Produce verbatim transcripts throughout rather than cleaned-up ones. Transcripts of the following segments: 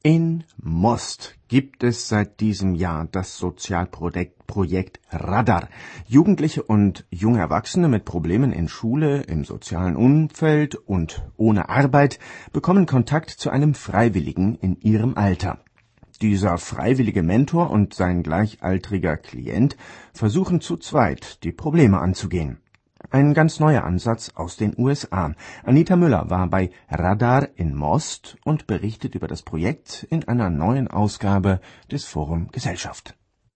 In Most gibt es seit diesem Jahr das Sozialprojekt Projekt Radar. Jugendliche und junge Erwachsene mit Problemen in Schule, im sozialen Umfeld und ohne Arbeit bekommen Kontakt zu einem Freiwilligen in ihrem Alter. Dieser freiwillige Mentor und sein gleichaltriger Klient versuchen zu zweit, die Probleme anzugehen. Ein ganz neuer Ansatz aus den U S A. Anita Müller war bei Radar in Most und berichtet über das Projekt in einer neuen Ausgabe des Forum Gesellschaft.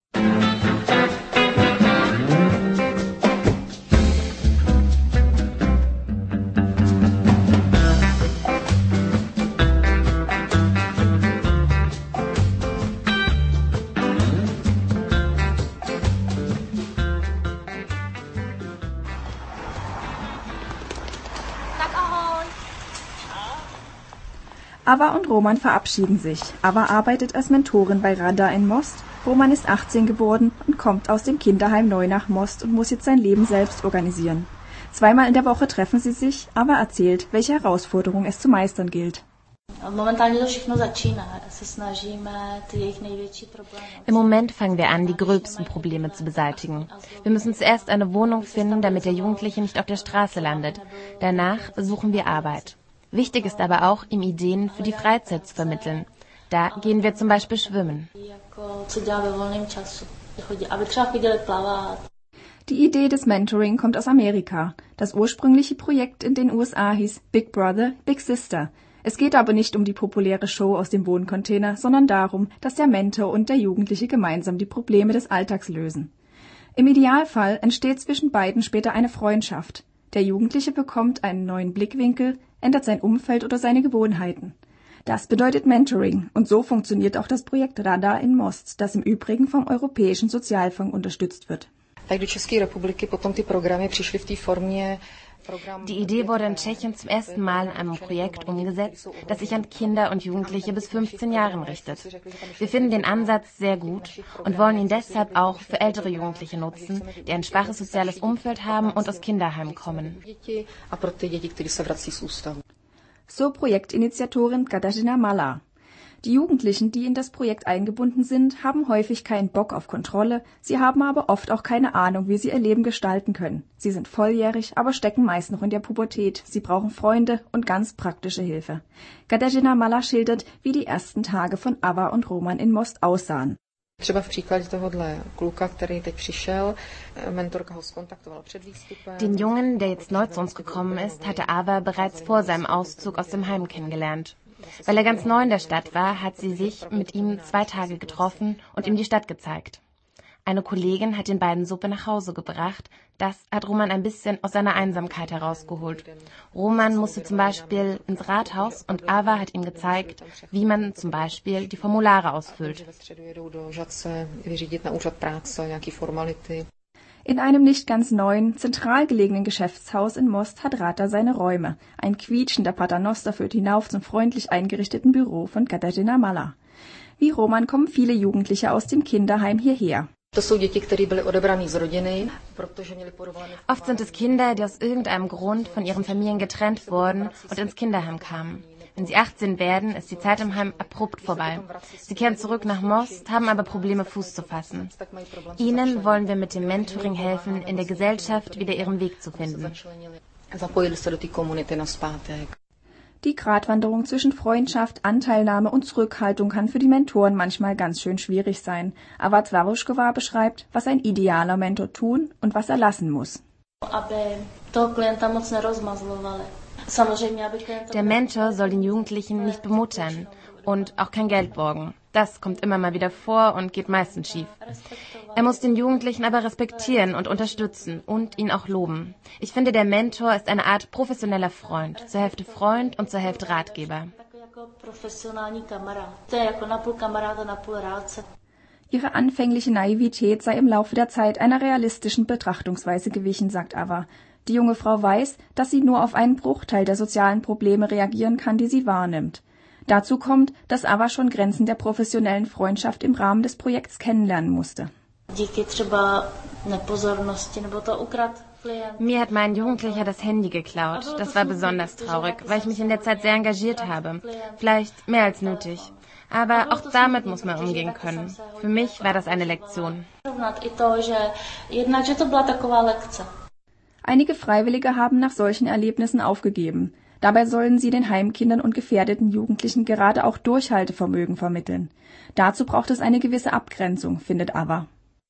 Ava und Roman verabschieden sich. Ava arbeitet als Mentorin bei Radar in Most. Roman ist achtzehn geworden und kommt aus dem Kinderheim neu nach Most und muss jetzt sein Leben selbst organisieren. Zweimal in der Woche treffen sie sich. Ava erzählt, welche Herausforderungen es zu meistern gilt. Im Moment fangen wir an, die gröbsten Probleme zu beseitigen. Wir müssen zuerst eine Wohnung finden, damit der Jugendliche nicht auf der Straße landet. Danach suchen wir Arbeit. Wichtig ist aber auch, ihm Ideen für die Freizeit zu vermitteln. Da gehen wir zum Beispiel schwimmen. Die Idee des Mentoring kommt aus Amerika. Das ursprüngliche Projekt in den U S A hieß Big Brother, Big Sister. Es geht aber nicht um die populäre Show aus dem Wohncontainer, sondern darum, dass der Mentor und der Jugendliche gemeinsam die Probleme des Alltags lösen. Im Idealfall entsteht zwischen beiden später eine Freundschaft. Der Jugendliche bekommt einen neuen Blickwinkel, ändert sein Umfeld oder seine Gewohnheiten. Das bedeutet Mentoring und so funktioniert auch das Projekt Radar in Most, das im Übrigen vom Europäischen Sozialfonds unterstützt wird. Die Idee wurde in Tschechien zum ersten Mal in einem Projekt umgesetzt, das sich an Kinder und Jugendliche bis fünfzehn Jahren richtet. Wir finden den Ansatz sehr gut und wollen ihn deshalb auch für ältere Jugendliche nutzen, die ein schwaches soziales Umfeld haben und aus Kinderheimen kommen. So Projektinitiatorin Katarzyna Mala. Die Jugendlichen, die in das Projekt eingebunden sind, haben häufig keinen Bock auf Kontrolle, sie haben aber oft auch keine Ahnung, wie sie ihr Leben gestalten können. Sie sind volljährig, aber stecken meist noch in der Pubertät. Sie brauchen Freunde und ganz praktische Hilfe. Katarzyna Mala schildert, wie die ersten Tage von Ava und Roman in Most aussahen. Den Jungen, der jetzt neu zu uns gekommen ist, hatte Ava bereits vor seinem Auszug aus dem Heim kennengelernt. Weil er ganz neu in der Stadt war, hat sie sich mit ihm zwei Tage getroffen und ihm die Stadt gezeigt. Eine Kollegin hat den beiden Suppe nach Hause gebracht. Das hat Roman ein bisschen aus seiner Einsamkeit herausgeholt. Roman musste zum Beispiel ins Rathaus und Ava hat ihm gezeigt, wie man zum Beispiel die Formulare ausfüllt. In einem nicht ganz neuen, zentral gelegenen Geschäftshaus in Most hat Radar seine Räume. Ein quietschender Paternoster führt hinauf zum freundlich eingerichteten Büro von Katarzyna Mala. Wie Roman kommen viele Jugendliche aus dem Kinderheim hierher. Oft sind es Kinder, die aus irgendeinem Grund von ihren Familien getrennt wurden und ins Kinderheim kamen. Wenn sie achtzehn werden, ist die Zeit im Heim abrupt vorbei. Sie kehren zurück nach Most, haben aber Probleme, Fuß zu fassen. Ihnen wollen wir mit dem Mentoring helfen, in der Gesellschaft wieder ihren Weg zu finden. Die Gratwanderung zwischen Freundschaft, Anteilnahme und Zurückhaltung kann für die Mentoren manchmal ganz schön schwierig sein. Ava Zwaruschkova beschreibt, was ein idealer Mentor tun und was er lassen muss. Der Mentor soll den Jugendlichen nicht bemuttern und auch kein Geld borgen. Das kommt immer mal wieder vor und geht meistens schief. Er muss den Jugendlichen aber respektieren und unterstützen und ihn auch loben. Ich finde, der Mentor ist eine Art professioneller Freund, zur Hälfte Freund und zur Hälfte Ratgeber. Ihre anfängliche Naivität sei im Laufe der Zeit einer realistischen Betrachtungsweise gewichen, sagt Ava. Die junge Frau weiß, dass sie nur auf einen Bruchteil der sozialen Probleme reagieren kann, die sie wahrnimmt. Dazu kommt, dass Ava schon Grenzen der professionellen Freundschaft im Rahmen des Projekts kennenlernen musste. Mir hat mein Jugendlicher das Handy geklaut. Das war besonders traurig, weil ich mich in der Zeit sehr engagiert habe. Vielleicht mehr als nötig. Aber auch damit muss man umgehen können. Für mich war das eine Lektion. Einige Freiwillige haben nach solchen Erlebnissen aufgegeben. Dabei sollen sie den Heimkindern und gefährdeten Jugendlichen gerade auch Durchhaltevermögen vermitteln. Dazu braucht es eine gewisse Abgrenzung, findet Ava.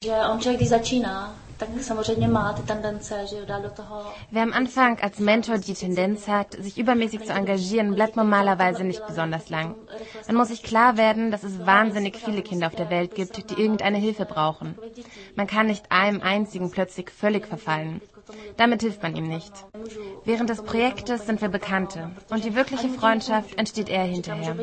Wer am Anfang als Mentor die Tendenz hat, sich übermäßig zu engagieren, bleibt normalerweise nicht besonders lang. Man muss sich klar werden, dass es wahnsinnig viele Kinder auf der Welt gibt, die irgendeine Hilfe brauchen. Man kann nicht einem einzigen plötzlich völlig verfallen. Damit hilft man ihm nicht. Während des Projektes sind wir Bekannte und die wirkliche Freundschaft entsteht eher hinterher.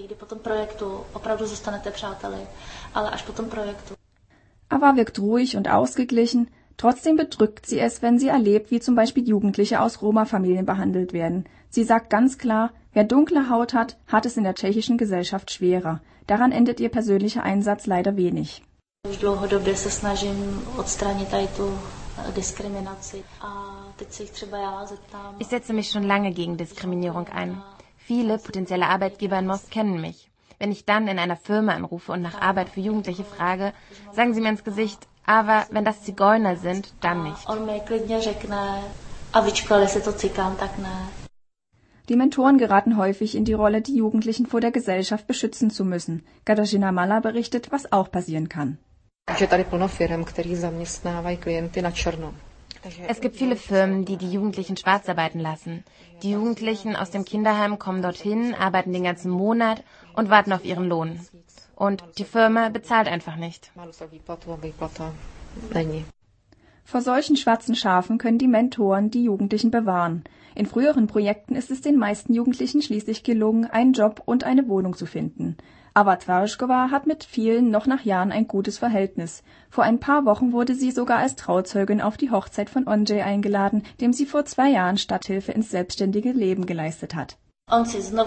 Ava wirkt ruhig und ausgeglichen, trotzdem bedrückt sie es, wenn sie erlebt, wie zum Beispiel Jugendliche aus Roma-Familien behandelt werden. Sie sagt ganz klar, wer dunkle Haut hat, hat es in der tschechischen Gesellschaft schwerer. Daran endet ihr persönlicher Einsatz leider wenig. Ich setze mich schon lange gegen Diskriminierung ein. Viele potenzielle Arbeitgeber in Most kennen mich. Wenn ich dann in einer Firma anrufe und nach Arbeit für Jugendliche frage, sagen sie mir ins Gesicht, aber wenn das Zigeuner sind, dann nicht. Die Mentoren geraten häufig in die Rolle, die Jugendlichen vor der Gesellschaft beschützen zu müssen. Katarzyna Mala berichtet, was auch passieren kann. Es gibt viele Firmen, die die Jugendlichen schwarz arbeiten lassen. Die Jugendlichen aus dem Kinderheim kommen dorthin, arbeiten den ganzen Monat und warten auf ihren Lohn. Und die Firma bezahlt einfach nicht. Vor solchen schwarzen Schafen können die Mentoren die Jugendlichen bewahren. In früheren Projekten ist es den meisten Jugendlichen schließlich gelungen, einen Job und eine Wohnung zu finden. Ava Tvarskova hat mit vielen noch nach Jahren ein gutes Verhältnis. Vor ein paar Wochen wurde sie sogar als Trauzeugin auf die Hochzeit von Ondřej eingeladen, dem sie vor zwei Jahren Starthilfe ins selbstständige Leben geleistet hat. Er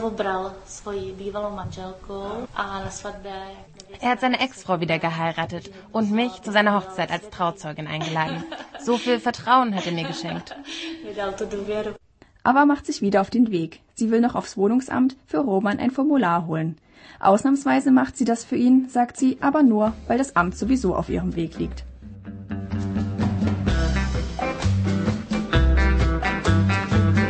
hat seine Ex-Frau wieder geheiratet und mich zu seiner Hochzeit als Trauzeugin eingeladen. So viel Vertrauen hat er mir geschenkt. Ava macht sich wieder auf den Weg. Sie will noch aufs Wohnungsamt für Roman ein Formular holen. Ausnahmsweise macht sie das für ihn, sagt sie, aber nur, weil das Amt sowieso auf ihrem Weg liegt.